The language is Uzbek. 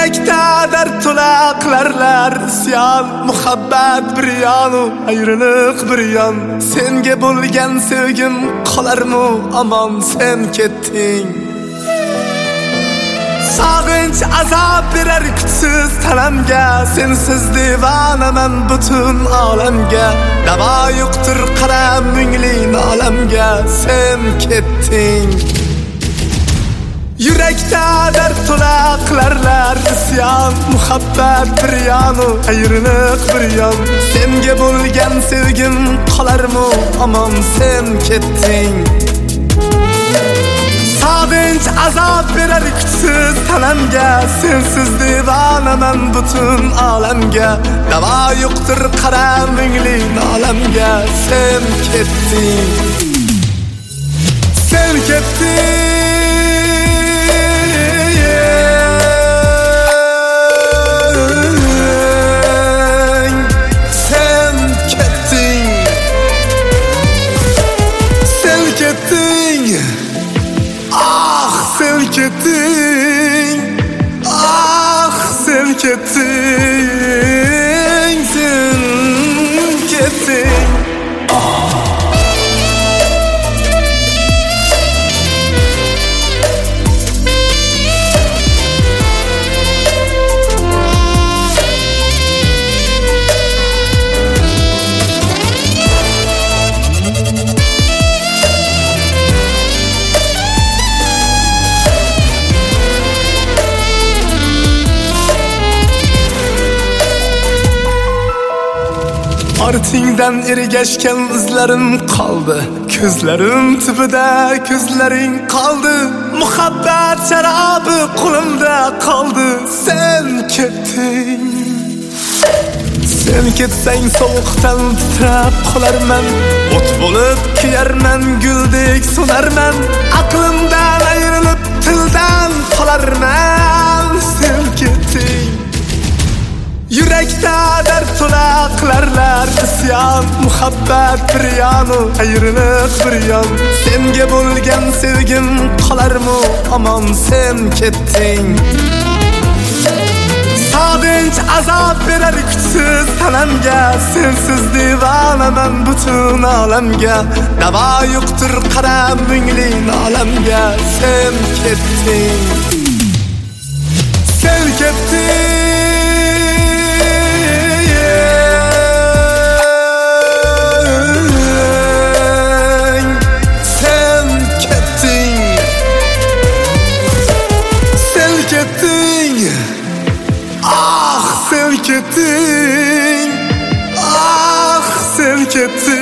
Yürekte dert tola kılarlar isyan, muhabbet bir yanu, ayrılık bir yan. Senge bulgen sevgim kalar mı aman sen kettin. Sağınç azap birer kütsüz tanemge, sensiz divanaman bütün alemge. Dava yoktur kara müngli alemge, sen kettin. Yürekte dert tola kılarlar isyan, muhabbet bir yanu, ayrılık bir yan. Senge bulgen sevgim kalar mı aman sen kettin. Sağınç azap birer kütsüz tanemge, sensiz divanaman bütün alemge. Dava yoktur kara müngli alemge, sen kettin. Sen kettin. Kettin, ah sen kettin, sen kettin. Artingden ergeçken izlerim kaldı, gözlerim tüpüde gözlerin kaldı. Muhabbet şarabı kulumda kaldı, sen kettin. Sen ketsen soğuktan titrep kalarman, ot bulup kiyermen, güldük sunarman. Aklımdan ayrılıp tilden kalarman, sen kettin. Yürekte dert tola kılarlar isyan, muhabbet bir yanu, ayrılık bir yan. Senge bulgen sevgim kalar mı aman sen kettin. Sağınç azap birer kütsüz tanemge, sensiz divanaman bütün alemge. Dava yoktur kara müngli alemge, sen kettin. Sen kettin. Ah sen kettin, ah sen kettin.